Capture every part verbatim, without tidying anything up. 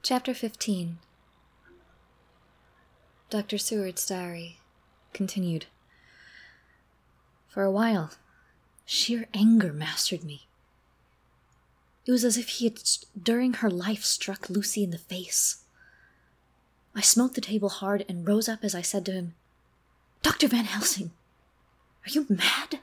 Chapter fifteen. Doctor Seward's diary continued. For a while, sheer anger mastered me. It was as if he had, during her life, struck Lucy in the face. I smote the table hard and rose up as I said to him, "Doctor Van Helsing, are you mad?"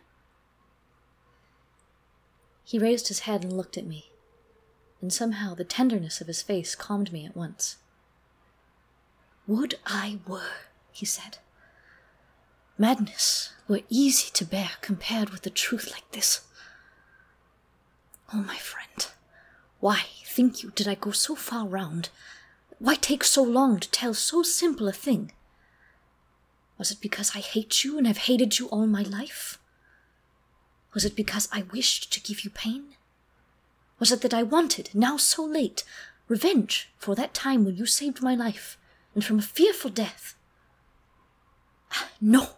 He raised his head and looked at me, and somehow the tenderness of his face calmed me at once. "Would I were," he said. "Madness were easy to bear compared with a truth like this. Oh, my friend, why, think you, did I go so far round? Why take so long to tell so simple a thing? Was it because I hate you and have hated you all my life? Was it because I wished to give you pain? Was it that I wanted, now so late, revenge for that time when you saved my life, and from a fearful death? No.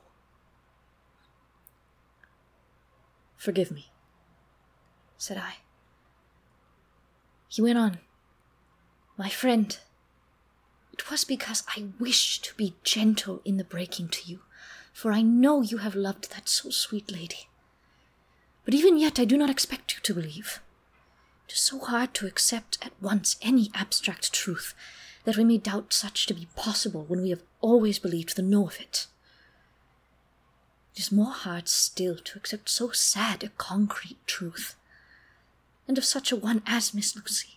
Forgive me, said I. He went on, "My friend, it was because I wished to be gentle in the breaking to you, for I know you have loved that so sweet lady. But even yet I do not expect you to believe. It is so hard to accept at once any abstract truth that we may doubt such to be possible when we have always believed the no of it. It is more hard still to accept so sad a concrete truth, and of such a one as Miss Lucy.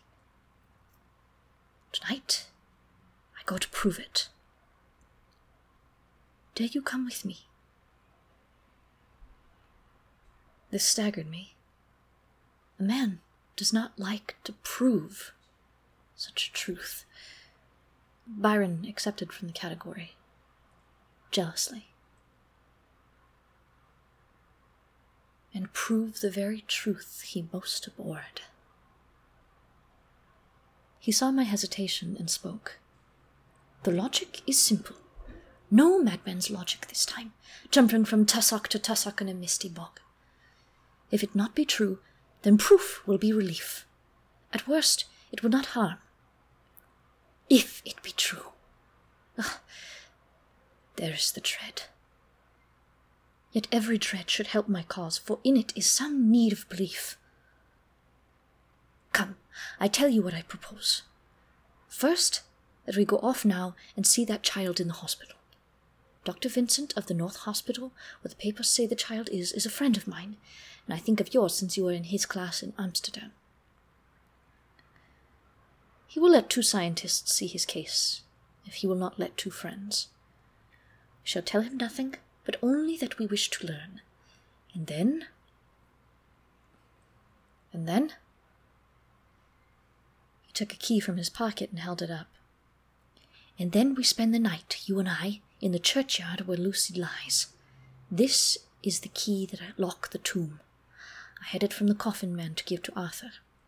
Tonight, I go to prove it. Dare you come with me?" This staggered me. A man does not like to prove such a truth. Byron accepted from the category, jealously. And prove the very truth he most abhorred. He saw my hesitation and spoke. "The logic is simple. No madman's logic this time, jumping from tussock to tussock in a misty bog. If it not be true, then proof will be relief. At worst, it will not harm. If it be true. Ah, there is the tread. Yet every tread should help my cause, for in it is some need of belief. Come, I tell you what I propose. First, that we go off now and see that child in the hospital. Doctor Vincent of the North Hospital, where the papers say the child is, is a friend of mine, and I think of yours since you were in his class in Amsterdam. He will let two scientists see his case, if he will not let two friends. We shall tell him nothing, but only that we wish to learn. And then... And then... He took a key from his pocket and held it up. And then we spend the night, you and I, in the churchyard where Lucy lies. This is the key that I lock the tomb. I had it from the coffin man to give to Arthur.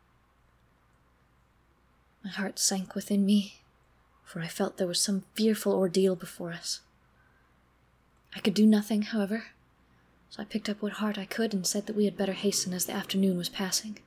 My heart sank within me, for I felt there was some fearful ordeal before us. I could do nothing, however, so I picked up what heart I could and said that we had better hasten as the afternoon was passing.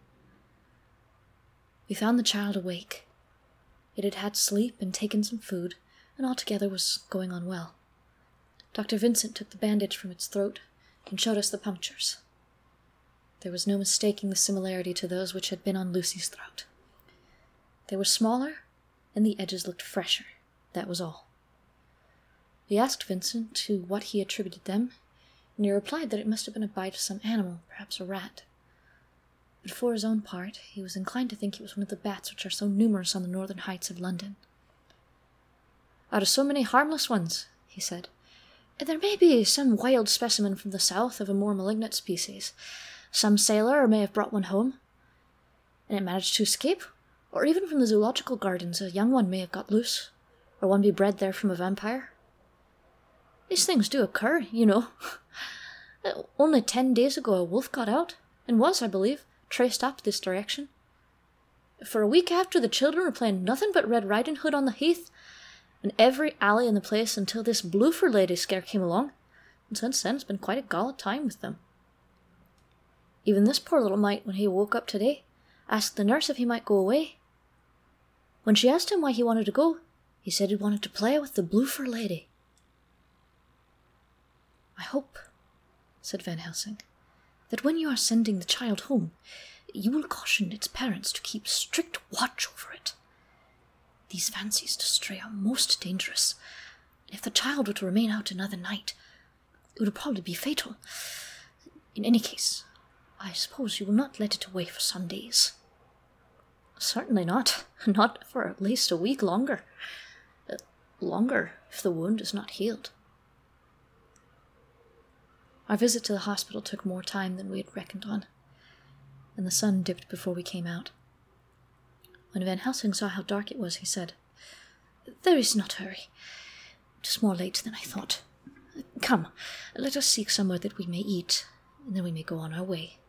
We found the child awake. It had had sleep and taken some food, and altogether was going on well. Doctor Vincent took the bandage from its throat and showed us the punctures. There was no mistaking the similarity to those which had been on Lucy's throat. They were smaller, and the edges looked fresher, that was all. We asked Vincent to what he attributed them, and he replied that it must have been a bite of some animal, perhaps a rat. But for his own part, he was inclined to think it was one of the bats which are so numerous on the northern heights of London. "Out of so many harmless ones," he said, "there may be some wild specimen from the south of a more malignant species. Some sailor may have brought one home, and it managed to escape, or even from the zoological gardens a young one may have got loose, or one be bred there from a vampire. These things do occur, you know. Only ten days ago a wolf got out, and was, I believe, traced up this direction. For a week after, the children were playing nothing but Red Riding Hood on the heath, and every alley in the place until this Bloofer lady scare came along, and since then it's been quite a gala time with them. Even this poor little mite, when he woke up today, asked the nurse if he might go away. When she asked him why he wanted to go, he said he wanted to play with the Blue Fur Lady. I hope, said Van Helsing, that when you are sending the child home, you will caution its parents to keep strict watch over it. These fancies to stray are most dangerous, and if the child were to remain out another night, it would probably be fatal. In any case, I suppose you will not let it away for some days. Certainly not. Not for at least a week longer. Uh, longer, if the wound is not healed. Our visit to the hospital took more time than we had reckoned on, and the sun dipped before we came out. When Van Helsing saw how dark it was, he said, "There is not hurry. It is more late than I thought. Come, let us seek somewhere that we may eat, and then we may go on our way."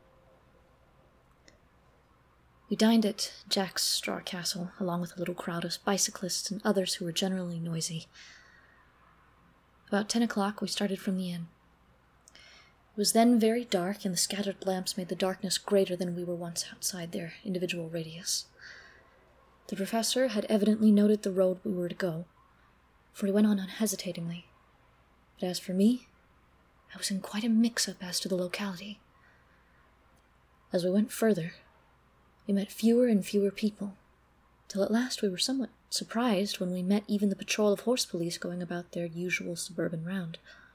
We dined at Jack's Straw Castle, along with a little crowd of bicyclists and others who were generally noisy. About ten o'clock we started from the inn. It was then very dark, and the scattered lamps made the darkness greater than we were once outside their individual radius. The professor had evidently noted the road we were to go, for he went on unhesitatingly. But as for me, I was in quite a mix-up as to the locality. As we went further, we met fewer and fewer people, till at last we were somewhat surprised when we met even the patrol of horse police going about their usual suburban round.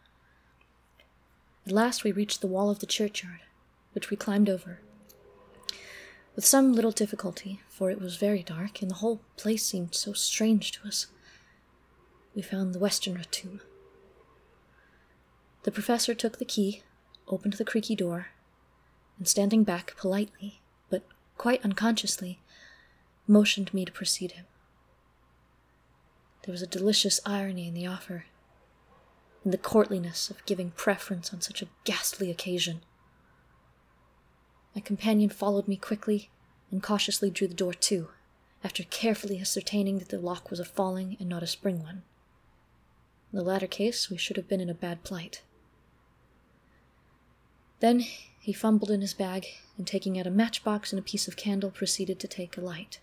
At last we reached the wall of the churchyard, which we climbed over. With some little difficulty, for it was very dark, and the whole place seemed so strange to us, we found the Westenra tomb. The professor took the key, opened the creaky door, and standing back politely, but quite unconsciously, motioned me to precede him. There was a delicious irony in the offer, in the courtliness of giving preference on such a ghastly occasion. My companion followed me quickly and cautiously drew the door to, after carefully ascertaining that the lock was a falling and not a spring one. In the latter case, we should have been in a bad plight. Then he fumbled in his bag, and taking out a matchbox and a piece of candle, proceeded to take a light.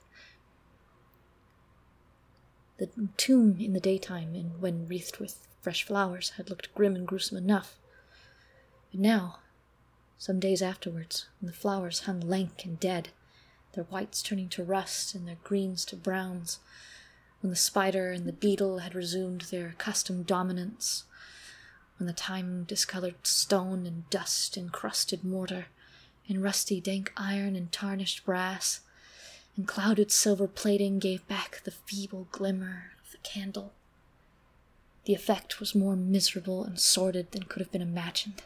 The tomb in the daytime, and when wreathed with fresh flowers, had looked grim and gruesome enough. But now, some days afterwards, when the flowers hung lank and dead, their whites turning to rust and their greens to browns, when the spider and the beetle had resumed their accustomed dominance, when the time-discolored stone and dust-encrusted mortar, and rusty dank iron and tarnished brass, and clouded silver plating gave back the feeble glimmer of the candle, the effect was more miserable and sordid than could have been imagined.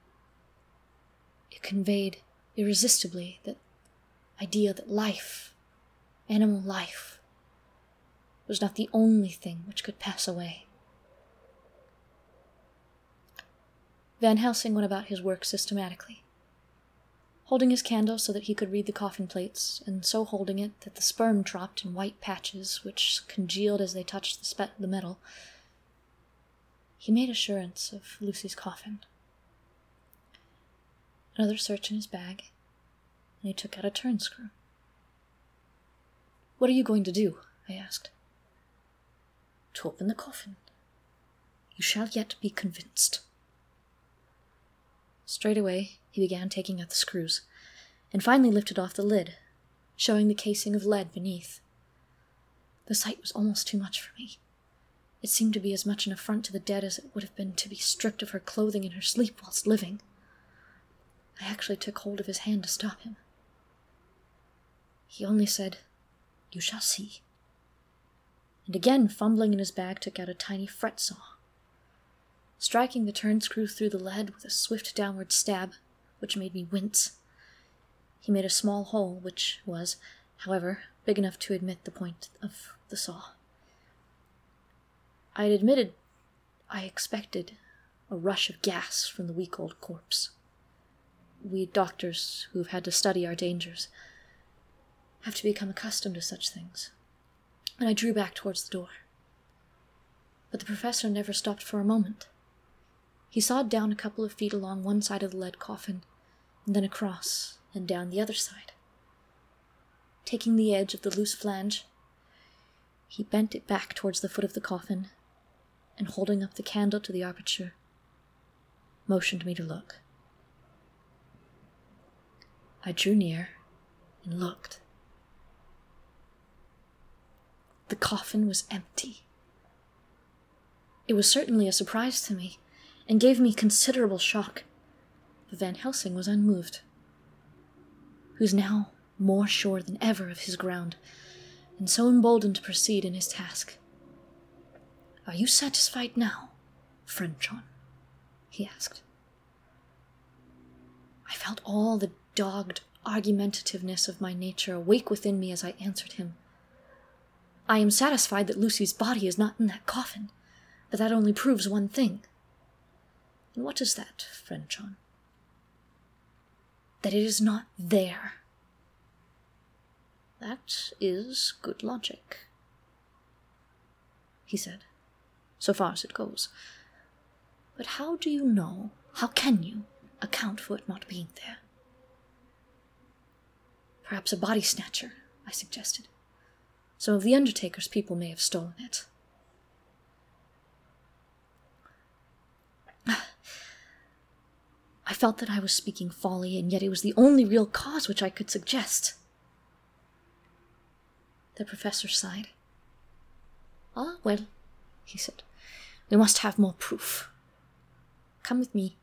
It conveyed irresistibly that idea that life, animal life, was not the only thing which could pass away. Van Helsing went about his work systematically, holding his candle so that he could read the coffin plates, and so holding it that the sperm dropped in white patches which congealed as they touched the, spe- the metal. He made assurance of Lucy's coffin. Another search in his bag, and he took out a turn screw. "What are you going to do?" I asked. "To open the coffin. You shall yet be convinced." Straight away, he began taking out the screws, and finally lifted off the lid, showing the casing of lead beneath. The sight was almost too much for me. It seemed to be as much an affront to the dead as it would have been to be stripped of her clothing in her sleep whilst living. I actually took hold of his hand to stop him. He only said, "You shall see," and again, fumbling in his bag, took out a tiny fret saw. Striking the turn screw through the lead with a swift downward stab, which made me wince, he made a small hole, which was, however, big enough to admit the point of the saw. I had admitted I expected a rush of gas from the weak old corpse. We doctors, who've had to study our dangers, have to become accustomed to such things, and I drew back towards the door. But the professor never stopped for a moment. He sawed down a couple of feet along one side of the lead coffin, and then across, and down the other side. Taking the edge of the loose flange, He bent it back towards the foot of the coffin, and holding up the candle to the aperture, motioned me to look. I drew near and looked. The coffin was empty. It was certainly a surprise to me, and gave me considerable shock, but Van Helsing was unmoved. He was now more sure than ever of his ground, and so emboldened to proceed in his task. "Are you satisfied now, friend John?" he asked. I felt all the dogged argumentativeness of my nature awake within me as I answered him. "I am satisfied that Lucy's body is not in that coffin, but that only proves one thing." "And what is that, friend John?" "That it is not there." "That is good logic," he said, "so far as it goes. But how do you know, how can you, account for it not being there?" "Perhaps a body snatcher," I suggested. "Some of the undertaker's people may have stolen it." I felt that I was speaking folly, and yet it was the only real cause which I could suggest. The professor sighed. "Ah, well," he said, "we must have more proof. Come with me."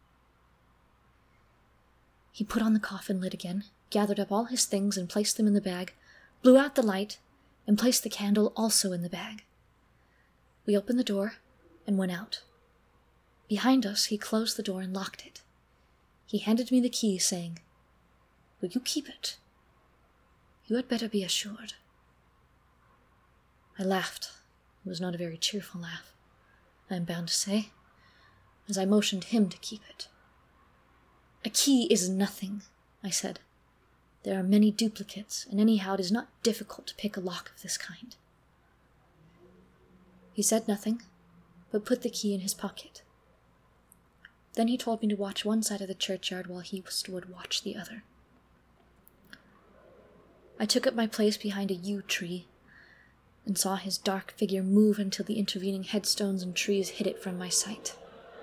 He put on the coffin lid again, gathered up all his things and placed them in the bag, blew out the light, and placed the candle also in the bag. We opened the door and went out. Behind us, he closed the door and locked it. He handed me the key, saying, "Will you keep it? You had better be assured." I laughed. It was not a very cheerful laugh, I am bound to say, as I motioned him to keep it. "A key is nothing," I said. "There are many duplicates, and anyhow it is not difficult to pick a lock of this kind." He said nothing, but put the key in his pocket. Then he told me to watch one side of the churchyard while he would watch the other. I took up my place behind a yew tree, and saw his dark figure move until the intervening headstones and trees hid it from my sight.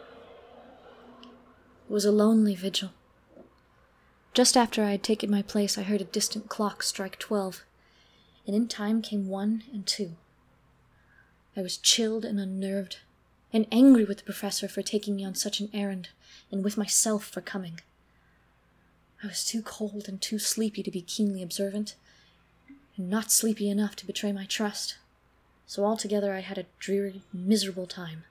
It was a lonely vigil. Just after I had taken my place, I heard a distant clock strike twelve, and in time came one and two. I was chilled and unnerved, and angry with the professor for taking me on such an errand, and with myself for coming. I was too cold and too sleepy to be keenly observant, and not sleepy enough to betray my trust, so altogether I had a dreary, miserable time.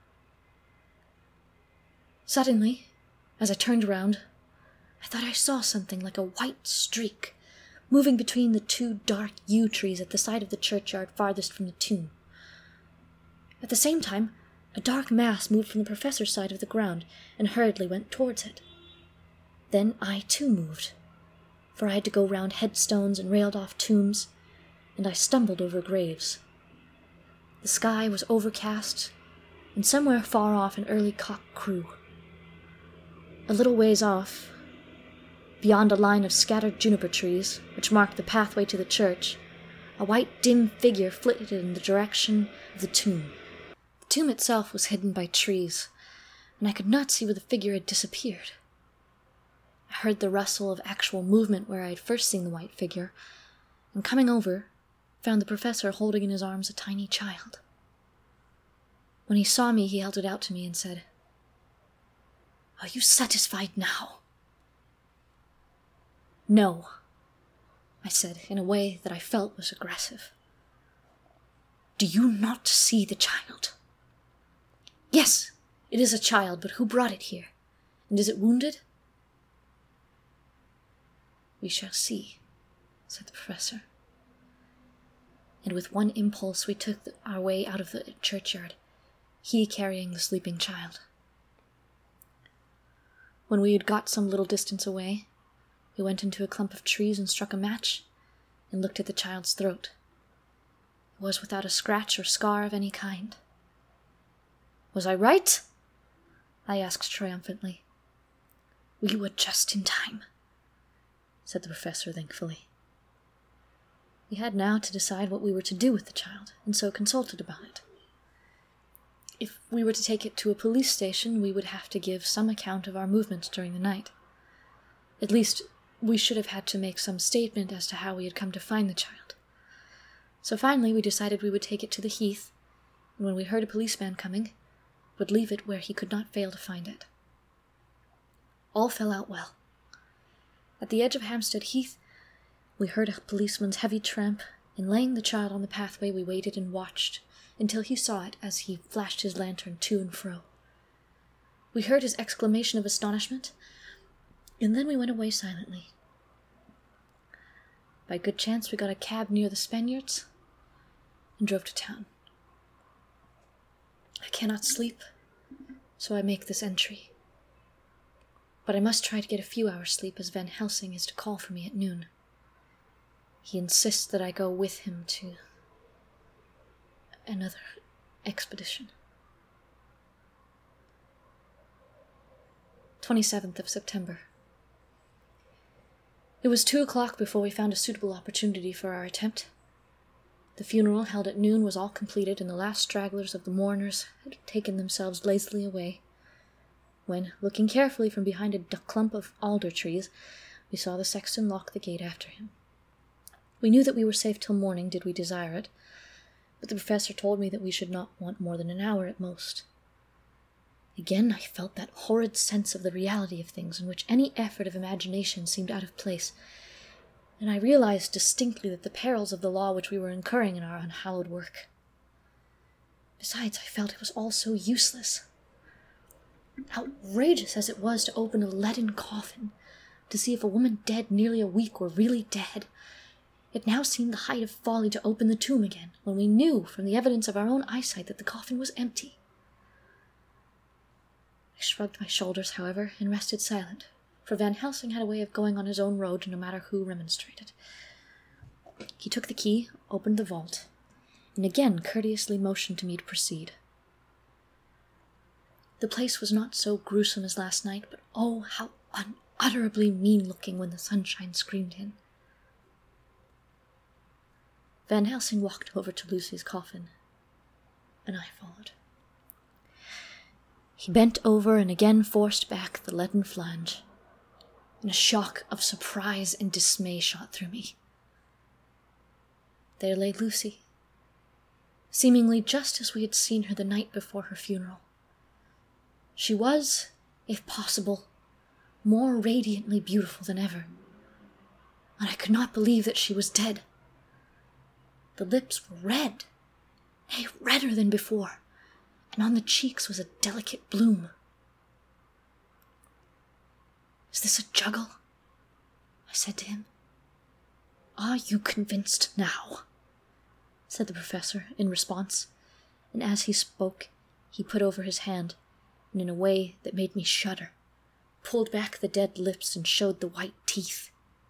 Suddenly, as I turned round, I thought I saw something like a white streak moving between the two dark yew trees at the side of the churchyard farthest from the tomb. At the same time, a dark mass moved from the professor's side of the ground and hurriedly went towards it. Then I too moved, for I had to go round headstones and railed-off tombs, and I stumbled over graves. The sky was overcast, and somewhere far off an early cock crew. A little ways off, beyond a line of scattered juniper trees, which marked the pathway to the church, a white dim figure flitted in the direction of the tomb. The tomb itself was hidden by trees, and I could not see where the figure had disappeared. I heard the rustle of actual movement where I had first seen the white figure, and coming over, found the professor holding in his arms a tiny child. When he saw me, he held it out to me and said, "Are you satisfied now?" "No," I said, in a way that I felt was aggressive. "Do you not see the child?" "Yes, it is a child, but who brought it here? And is it wounded?" "We shall see," said the professor. And with one impulse we took the, our way out of the churchyard, he carrying the sleeping child. When we had got some little distance away, we went into a clump of trees and struck a match, and looked at the child's throat. It was without a scratch or scar of any kind. "Was I right?" I asked triumphantly. "We were just in time," said the professor thankfully. We had now to decide what we were to do with the child, and so consulted about it. If we were to take it to a police station, we would have to give some account of our movements during the night. At least, we should have had to make some statement as to how we had come to find the child. So finally we decided we would take it to the heath, and when we heard a policeman coming, would leave it where he could not fail to find it. All fell out well. At the edge of Hampstead Heath, we heard a policeman's heavy tramp, and laying the child on the pathway, we waited and watched until he saw it as he flashed his lantern to and fro. We heard his exclamation of astonishment, and then we went away silently. By good chance, we got a cab near the Spaniards and drove to town. I cannot sleep, so I make this entry. But I must try to get a few hours' sleep, as Van Helsing is to call for me at noon. He insists that I go with him to another expedition. twenty-seventh of September. It was two o'clock before we found a suitable opportunity for our attempt. The funeral held at noon was all completed, and the last stragglers of the mourners had taken themselves lazily away, when, looking carefully from behind a clump of alder trees, we saw the sexton lock the gate after him. We knew that we were safe till morning, did we desire it, but the professor told me that we should not want more than an hour at most. Again I felt that horrid sense of the reality of things, in which any effort of imagination seemed out of place, and I realized distinctly that the perils of the law which we were incurring in our unhallowed work. Besides, I felt it was all so useless. Outrageous as it was to open a leaden coffin, to see if a woman dead nearly a week were really dead, it now seemed the height of folly to open the tomb again, when we knew from the evidence of our own eyesight that the coffin was empty. I shrugged my shoulders, however, and rested silent, for Van Helsing had a way of going on his own road no matter who remonstrated. He took the key, opened the vault, and again courteously motioned to me to proceed. The place was not so gruesome as last night, but oh, how unutterably mean-looking when the sunshine screamed in. Van Helsing walked over to Lucy's coffin, and I followed. He bent over and again forced back the leaden flange, and a shock of surprise and dismay shot through me. There lay Lucy, seemingly just as we had seen her the night before her funeral. She was, if possible, more radiantly beautiful than ever, and I could not believe that she was dead. The lips were red, nay, redder than before, and on the cheeks was a delicate bloom. "Is this a juggle?" I said to him. "Are you convinced now?" said the professor in response, and as he spoke, he put over his hand, and in a way that made me shudder, pulled back the dead lips and showed the white teeth.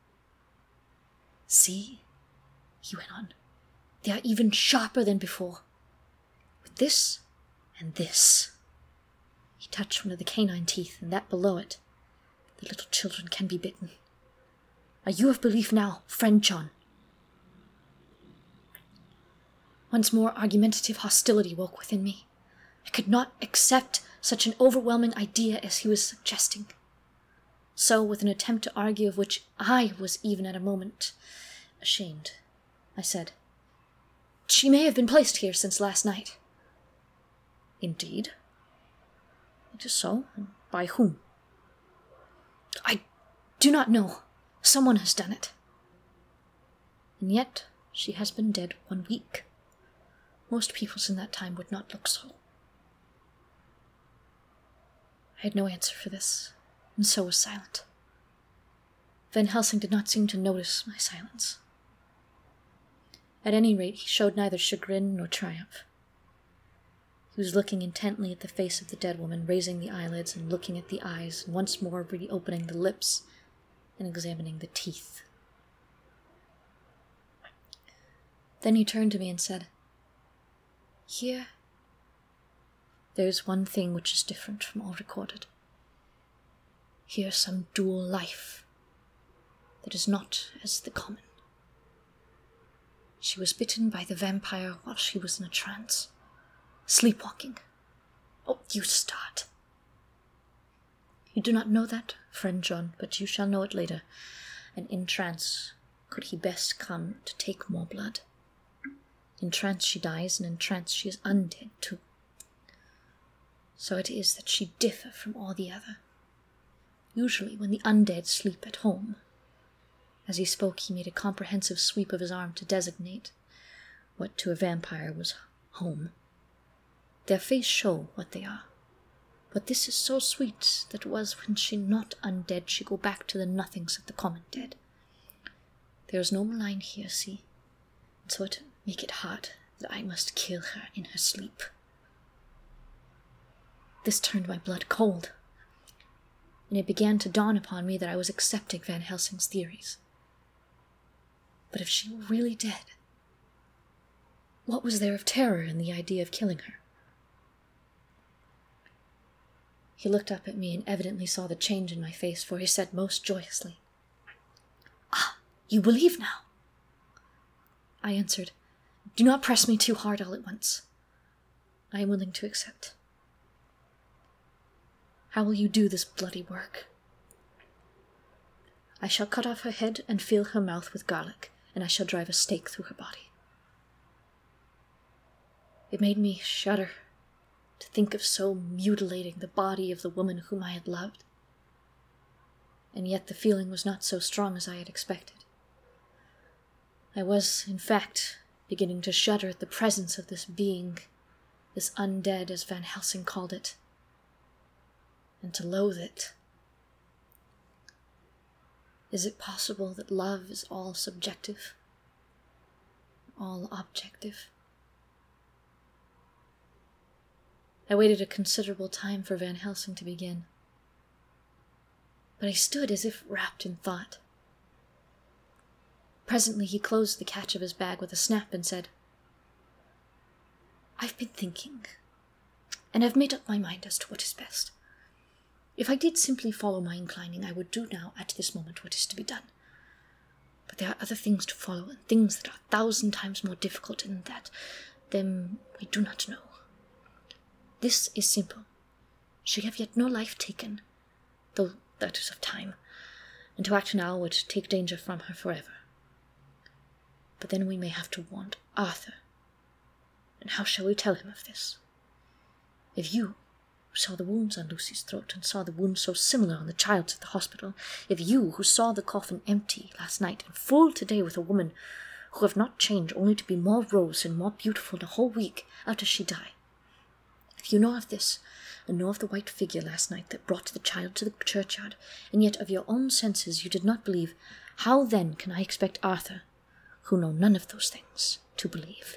"See," he went on, "they are even sharper than before. With this and this." He touched one of the canine teeth, and that below it. The little children can be bitten. "Are you of belief now, friend John?" Once more argumentative hostility woke within me. I could not accept such an overwhelming idea as he was suggesting. So, with an attempt to argue of which I was even at a moment ashamed, I said, "She may have been placed here since last night." "Indeed?" "It is so. And by whom?" "I do not know. Someone has done it." "And yet she has been dead one week. Most peoples in that time would not look so." I had no answer for this, and so was silent. Van Helsing did not seem to notice my silence. At any rate, he showed neither chagrin nor triumph. He was looking intently at the face of the dead woman, raising the eyelids and looking at the eyes, and once more reopening the lips and examining the teeth. Then he turned to me and said, "Here, there is one thing which is different from all recorded. Here is some dual life that is not as the common." She was bitten by the vampire while she was in a trance. Sleepwalking. Oh, you start. You do not know that, friend John, but you shall know it later. And in trance could he best come to take more blood. In trance she dies, and in trance she is undead too. So it is that she differ from all the other. Usually when the undead sleep at home. As he spoke, he made a comprehensive sweep of his arm to designate what to a vampire was home. Their face show what they are. But this is so sweet that was when she not undead, she go back to the nothings of the common dead. There is no malign here, see, and so it make it hard that I must kill her in her sleep. This turned my blood cold, and it began to dawn upon me that I was accepting Van Helsing's theories. But if she were really dead, what was there of terror in the idea of killing her? He looked up at me and evidently saw the change in my face, for he said most joyously, "Ah, you believe now?" I answered, "Do not press me too hard all at once. I am willing to accept. How will you do this bloody work?" "I shall cut off her head and fill her mouth with garlic, and I shall drive a stake through her body." It made me shudder to think of so mutilating the body of the woman whom I had loved. And yet the feeling was not so strong as I had expected. I was, in fact, beginning to shudder at the presence of this being, this undead, as Van Helsing called it, and to loathe it. Is it possible that love is all subjective, all objective? I waited a considerable time for Van Helsing to begin, but he stood as if wrapped in thought. Presently he closed the catch of his bag with a snap and said, "I've been thinking, and I've made up my mind as to what is best. If I did simply follow my inclining, I would do now at this moment what is to be done. But there are other things to follow, and things that are a thousand times more difficult, and that them we do not know. This is simple. She have yet no life taken, though that is of time, and to act now would take danger from her forever. But then we may have to warn Arthur, and how shall we tell him of this? If you, who saw the wounds on Lucy's throat, and saw the wounds so similar on the child's at the hospital, if you, who saw the coffin empty last night and full today with a woman who have not changed only to be more rose and more beautiful in a whole week after she died, if you know of this, and know of the white figure last night that brought the child to the churchyard, and yet of your own senses you did not believe, how then can I expect Arthur, who know none of those things, to believe?"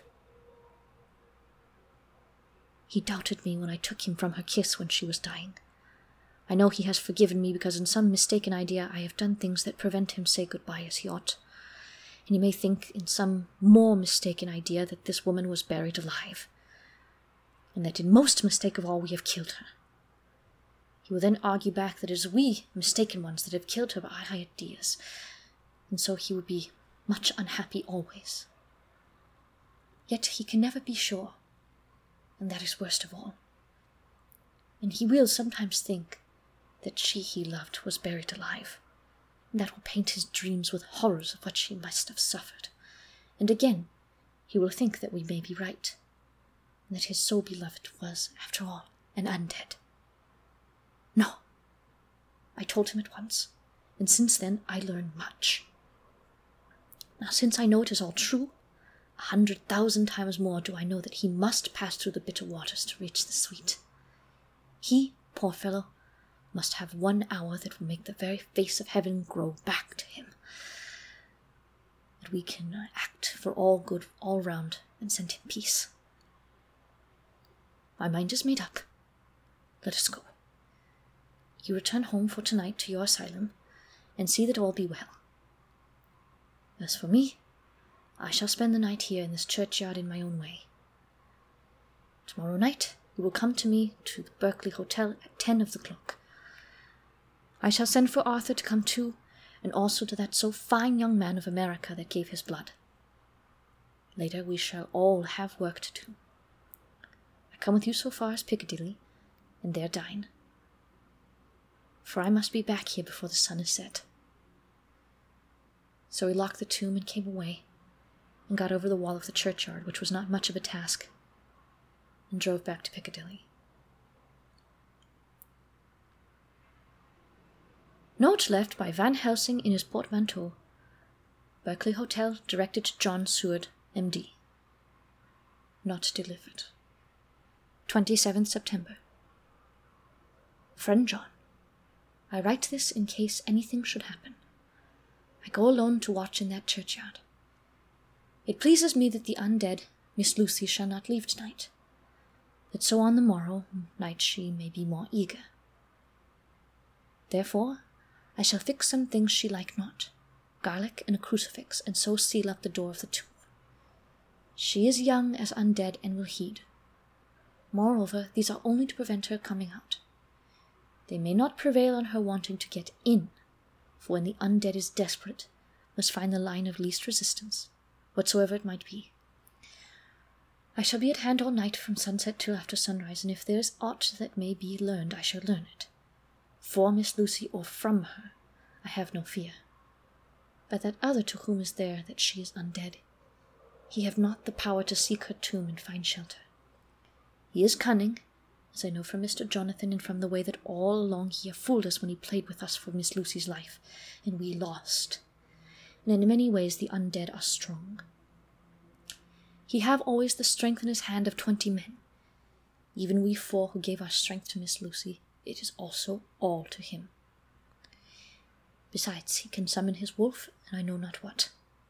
He doubted me when I took him from her kiss when she was dying. I know he has forgiven me because in some mistaken idea I have done things that prevent him say goodbye as he ought. And he may think in some more mistaken idea that this woman was buried alive, and that in most mistake of all we have killed her. He will then argue back that it is we, mistaken ones, that have killed her by our ideas, and so he would be much unhappy always. Yet he can never be sure, and that is worst of all. And he will sometimes think that she he loved was buried alive, and that will paint his dreams with horrors of what she must have suffered. And again, he will think that we may be right, and that his so beloved was, after all, an undead. No, I told him at once, and since then I learned much. Now, since I know it is all true, a hundred thousand times more do I know that he must pass through the bitter waters to reach the sweet. He, poor fellow, must have one hour that will make the very face of heaven grow back to him, that we can act for all good all round and send him peace. My mind is made up. Let us go. You return home for tonight to your asylum, and see that all be well. As for me, I shall spend the night here in this churchyard in my own way. Tomorrow night you will come to me to the Berkeley Hotel at ten of the clock. I shall send for Arthur to come too, and also to that so fine young man of America that gave his blood. Later we shall all have work to do. I come with you so far as Piccadilly, and there dine. For I must be back here before the sun is set. So we locked the tomb and came away, and got over the wall of the churchyard, which was not much of a task, and drove back to Piccadilly. Note left by Van Helsing in his portmanteau. Berkeley Hotel, directed to John Seward, M D. Not delivered. twenty-seventh September. Friend John, I write this in case anything should happen. I go alone to watch in that churchyard. It pleases me that the undead, Miss Lucy, shall not leave tonight, that so on the morrow night she may be more eager. Therefore, I shall fix some things she like not, garlic and a crucifix, and so seal up the door of the tomb. She is young as undead and will heed. Moreover, these are only to prevent her coming out. They may not prevail on her wanting to get in, for when the undead is desperate, must find the line of least resistance, whatsoever it might be. I shall be at hand all night from sunset till after sunrise, and if there is aught that may be learned, I shall learn it. For Miss Lucy or from her, I have no fear. But that other to whom is there that she is undead, he have not the power to seek her tomb and find shelter. He is cunning, as I know from Mister Jonathan, and from the way that all along he have fooled us when he played with us for Miss Lucy's life, and we lost. And in many ways the undead are strong. He have always the strength in his hand of twenty men. Even we four who gave our strength to Miss Lucy, it is also all to him. Besides, he can summon his wolf, and I know not what.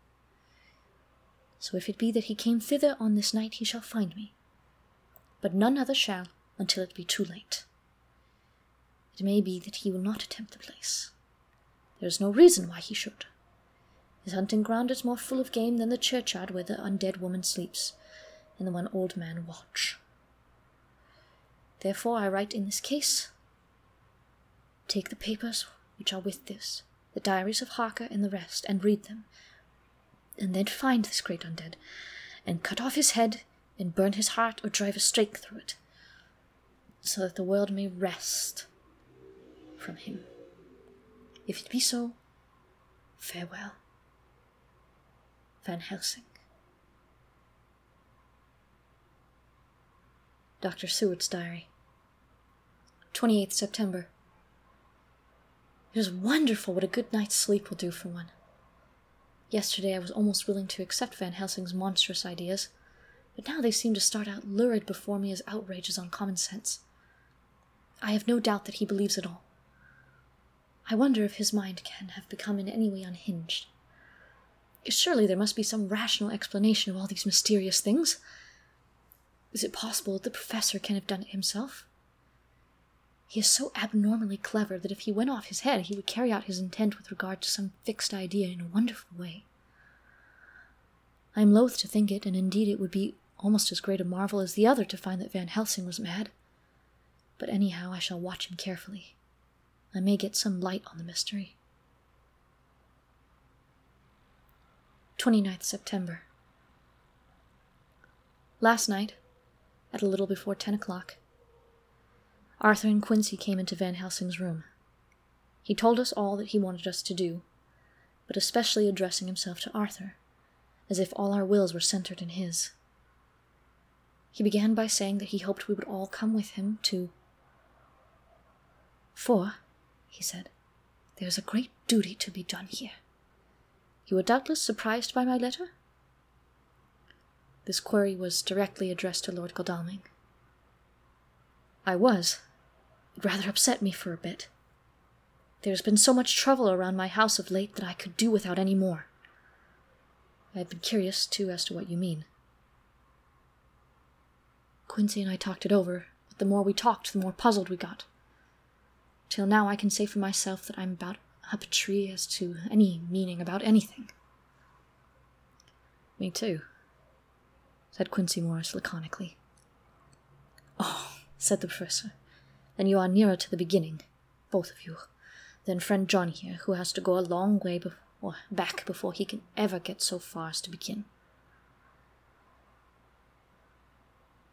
So if it be that he came thither on this night, he shall find me. But none other shall, until it be too late. It may be that he will not attempt the place. There is no reason why he should. His hunting ground is more full of game than the churchyard where the undead woman sleeps, and the one old man watch. Therefore I write in this case, take the papers which are with this, the diaries of Harker and the rest, and read them, and then find this great undead, and cut off his head, and burn his heart, or drive a stake through it, so that the world may rest from him. If it be so, farewell. Van Helsing. Doctor Seward's Diary. twenty-eighth September. It is wonderful what a good night's sleep will do for one. Yesterday I was almost willing to accept Van Helsing's monstrous ideas, but now they seem to start out lurid before me as outrages on common sense. I have no doubt that he believes it all. I wonder if his mind can have become in any way unhinged. Surely there must be some rational explanation of all these mysterious things. Is it possible that the professor can have done it himself? He is so abnormally clever that if he went off his head, he would carry out his intent with regard to some fixed idea in a wonderful way. I am loath to think it, and indeed it would be almost as great a marvel as the other to find that Van Helsing was mad. But anyhow, I shall watch him carefully. I may get some light on the mystery. twenty-ninth September. Last night, at a little before ten o'clock, Arthur and Quincy came into Van Helsing's room. He told us all that he wanted us to do, but especially addressing himself to Arthur, as if all our wills were centered in his. He began by saying that he hoped we would all come with him to... For, he said, there is a great duty to be done here. You were doubtless surprised by my letter? This query was directly addressed to Lord Godalming. I was. It rather upset me for a bit. There has been so much trouble around my house of late that I could do without any more. I have been curious, too, as to what you mean. Quincy and I talked it over, but the more we talked, the more puzzled we got. Till now I can say for myself that I'm about up a tree as to any meaning about anything. Me too, said Quincy Morris laconically. Oh, said the professor, then you are nearer to the beginning, both of you, than friend John here, who has to go a long way before, back before he can ever get so far as to begin.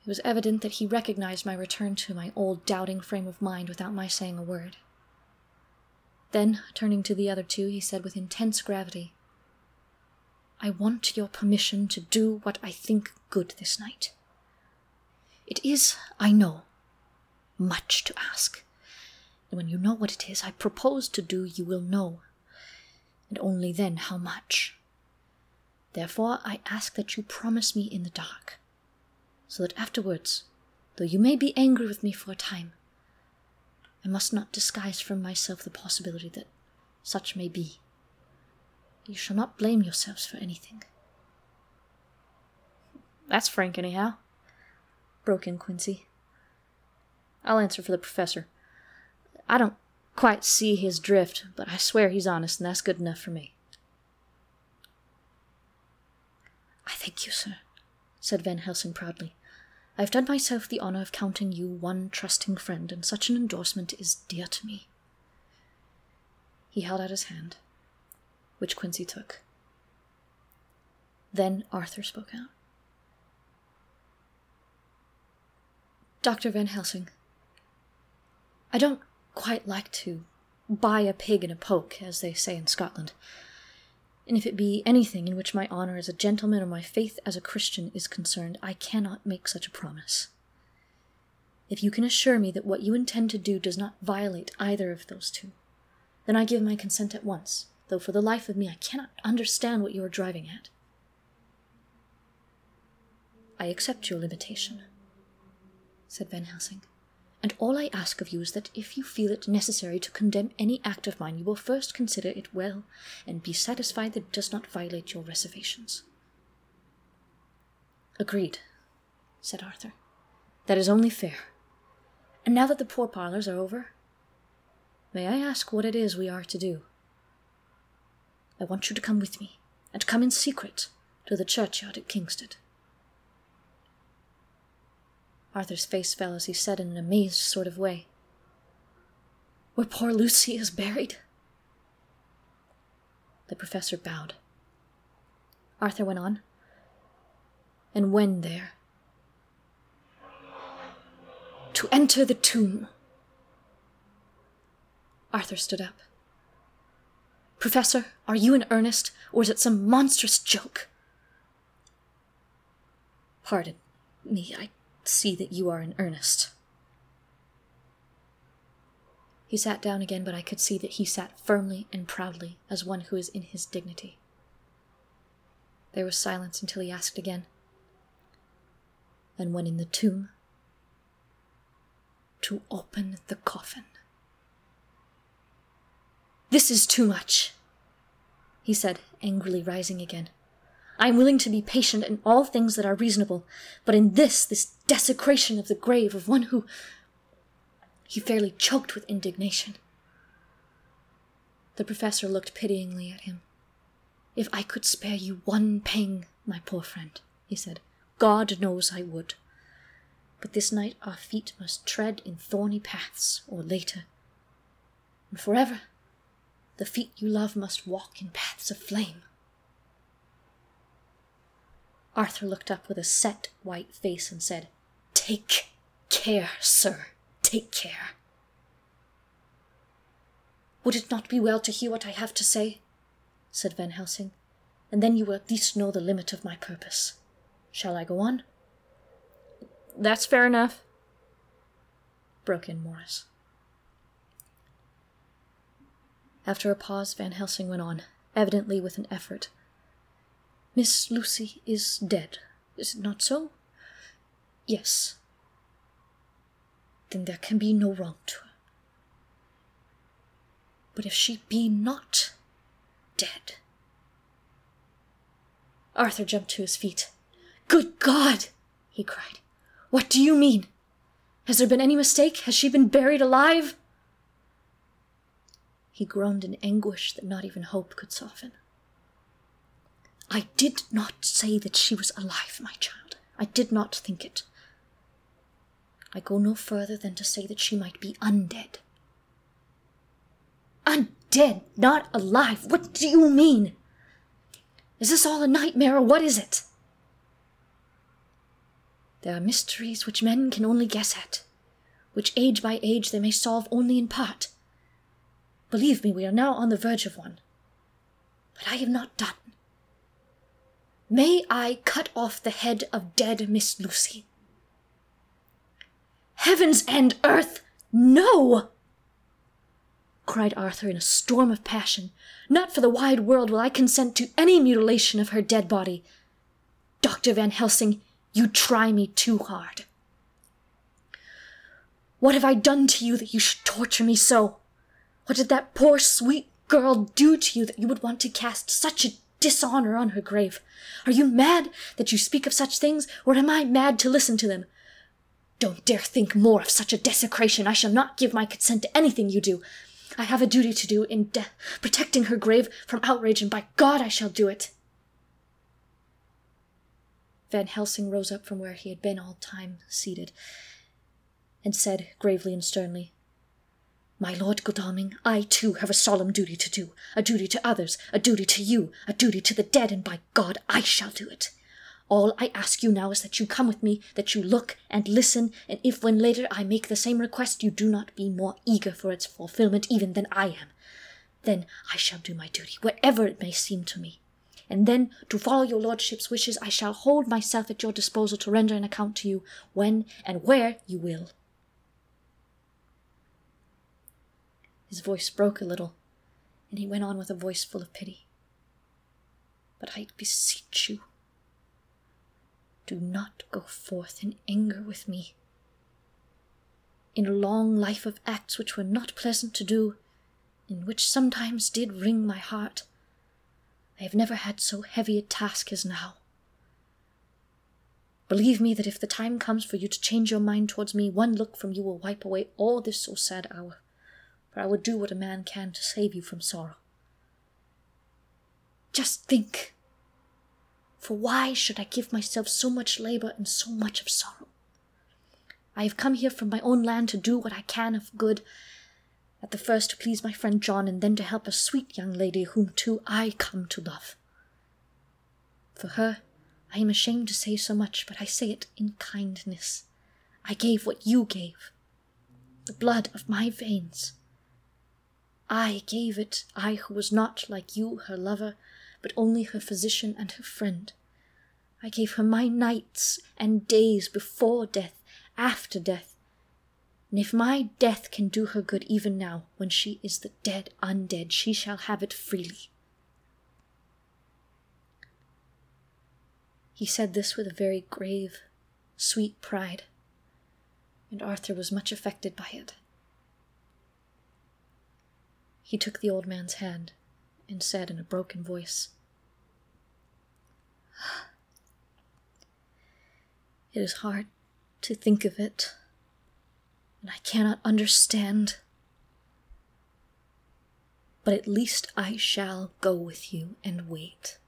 It was evident that he recognized my return to my old doubting frame of mind without my saying a word. Then, turning to the other two, he said with intense gravity, "I want your permission to do what I think good this night. It is, I know, much to ask, and when you know what it is I propose to do, you will know, and only then how much. Therefore, I ask that you promise me in the dark, so that afterwards, though you may be angry with me for a time, I must not disguise from myself the possibility that such may be. You shall not blame yourselves for anything." "That's frank, anyhow," broke in Quincy. "I'll answer for the professor. I don't quite see his drift, but I swear he's honest, and that's good enough for me." "I thank you, sir," said Van Helsing proudly. "I have done myself the honor of counting you one trusting friend, and such an endorsement is dear to me." He held out his hand, which Quincy took. Then Arthur spoke out. "Doctor Van Helsing, I don't quite like to buy a pig in a poke, as they say in Scotland, and if it be anything in which my honor as a gentleman or my faith as a Christian is concerned, I cannot make such a promise. If you can assure me that what you intend to do does not violate either of those two, then I give my consent at once, though for the life of me I cannot understand what you are driving at." "I accept your limitation," said Van Helsing, "and all I ask of you is that if you feel it necessary to condemn any act of mine, you will first consider it well, and be satisfied that it does not violate your reservations." "Agreed," said Arthur. "That is only fair. And now that the pourparlers are over, may I ask what it is we are to do? I want you to come with me, and come in secret to the churchyard at Kingstead." Arthur's face fell as he said in an amazed sort of way, "Where poor Lucy is buried?" The professor bowed. Arthur went on, "And when there, to enter the tomb." Arthur stood up. "Professor, are you in earnest, or is it some monstrous joke?" "Pardon me, I see that you are in earnest." He sat down again, but I could see that he sat firmly and proudly, as one who is in his dignity. There was silence until he asked again, "And when in the tomb, to open the coffin." "This is too much," he said, angrily rising again. "I am willing to be patient in all things that are reasonable, but in this, this desecration of the grave of one who—" He fairly choked with indignation. The professor looked pityingly at him. "If I could spare you one pang, my poor friend," he said, "God knows I would. But this night our feet must tread in thorny paths, or later, and forever the feet you love must walk in paths of flame." Arthur looked up with a set, white face and said, "Take care, sir, take care." "Would it not be well to hear what I have to say?" said Van Helsing, "and then you will at least know the limit of my purpose. Shall I go on?" "That's fair enough," broke in Morris. After a pause, Van Helsing went on, evidently with an effort. "Miss Lucy is dead, is it not so?" "Yes." "Then there can be no wrong to her. But if she be not dead—" Arthur jumped to his feet. "Good God!" he cried. "What do you mean? Has there been any mistake? Has she been buried alive?" He groaned in anguish that not even hope could soften. "I did not say that she was alive, my child. I did not think it. I go no further than to say that she might be undead." "Undead, not alive? What do you mean? Is this all a nightmare, or what is it?" There are mysteries which men can only guess at, which age by age they may solve only in part. Believe me, we are now on the verge of one. But I have not done. May I cut off the head of dead Miss Lucy? Heavens and earth, no! Cried Arthur in a storm of passion. Not for the wide world will I consent to any mutilation of her dead body. Doctor Van Helsing, you try me too hard. What have I done to you that you should torture me so? What did that poor sweet girl do to you that you would want to cast such a dishonor on her grave? Are you mad that you speak of such things, or am I mad to listen to them? Don't dare think more of such a desecration. I shall not give my consent to anything you do. I have a duty to do in de- protecting her grave from outrage, and by God I shall do it. Van Helsing rose up from where he had been all time seated, and said gravely and sternly, My Lord Godalming, I too have a solemn duty to do, a duty to others, a duty to you, a duty to the dead, and by God I shall do it. All I ask you now is that you come with me, that you look and listen, and if when later I make the same request you do not be more eager for its fulfillment even than I am, then I shall do my duty, whatever it may seem to me. And then, to follow your lordship's wishes, I shall hold myself at your disposal to render an account to you when and where you will. His voice broke a little, and he went on with a voice full of pity. But I beseech you, do not go forth in anger with me. In a long life of acts which were not pleasant to do, and which sometimes did wring my heart, I have never had so heavy a task as now. Believe me that if the time comes for you to change your mind towards me, one look from you will wipe away all this so sad hour, for I would do what a man can to save you from sorrow. Just think, for why should I give myself so much labour and so much of sorrow? I have come here from my own land to do what I can of good, at the first to please my friend John, and then to help a sweet young lady whom too I come to love. For her, I am ashamed to say so much, but I say it in kindness. I gave what you gave, the blood of my veins. I gave it, I who was not, like you, her lover, but only her physician and her friend. I gave her my nights and days before death, after death, and if my death can do her good even now, when she is the dead undead, she shall have it freely. He said this with a very grave, sweet pride, and Arthur was much affected by it. He took the old man's hand and said in a broken voice, It is hard to think of it, and I cannot understand, but at least I shall go with you and wait.